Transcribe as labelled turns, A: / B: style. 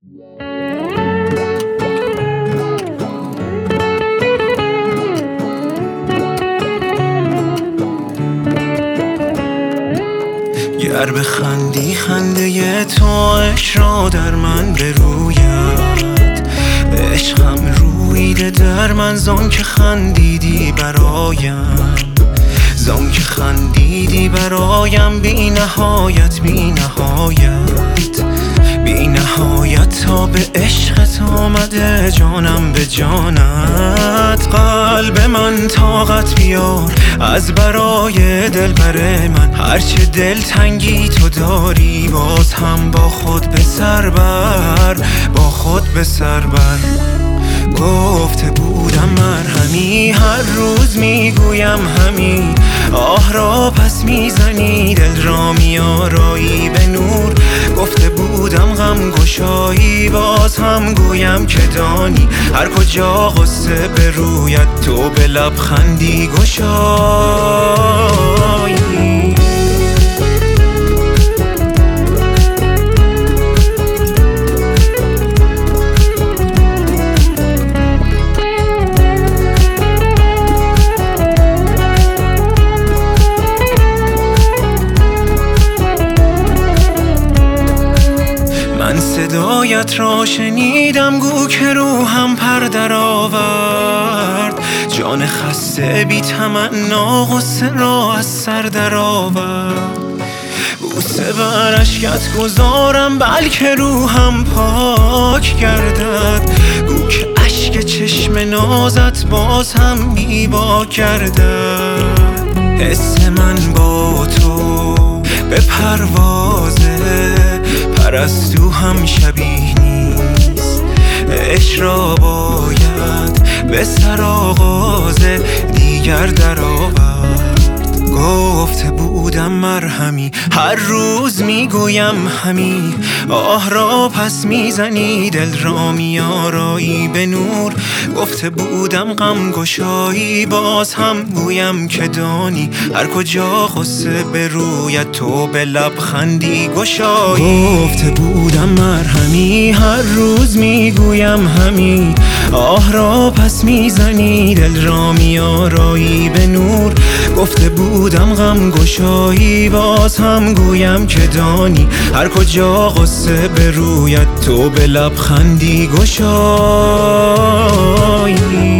A: گر بخندی خنده تو عشق را در من بروید، عشقم رویده در من زان که خندیدی برایم، زان که خندیدی برایم بی نهایت بی نهایت بی نهایت تا به عشقت آمده جانم به جانت. قلب من طاقت بیار از برای دلبر من، هرچه دل تنگی تو داری باز هم با خود به سر بر، با خود به سر بر. گفته بودم مرهمی هر روز میگویم همین، آه را پس میزنی دل را میارایی به نور. گفته بودم غم گشایی باز هم گویم که دانی، هر کجا غصه بروید تو به لبخندی گشایی. من صدایت را شنیدم گو که روحم پر در آورد، جان خسته بی تمنا غصه را از سر در آورد. بوسه بر اشکت گذارم بلکه روحم پاک گردد، گو که اشک چشم نازت باز هم بی باک گردد. حس من با تو به پروازه پرستو هم شبیه نیست، عشق را باید به سر آغاز دیگر در آورد. گفته بودم مرهمی هر روز میگویم همی، آه را پس میزنی دل را میارایی به نور. گفته بودم غم گشایی باز هم گویم که دانی، هر کجا غصه بروید تو به لبخندی گشایی. گفته بودم مرهمی هر روز میگویم همی، آه را پس میزنی دل را میارایی به نور. گفته بودم غم گشایی باز هم گویم که دانی، هر کجا غصه بروید تو به لبخندی گشایی.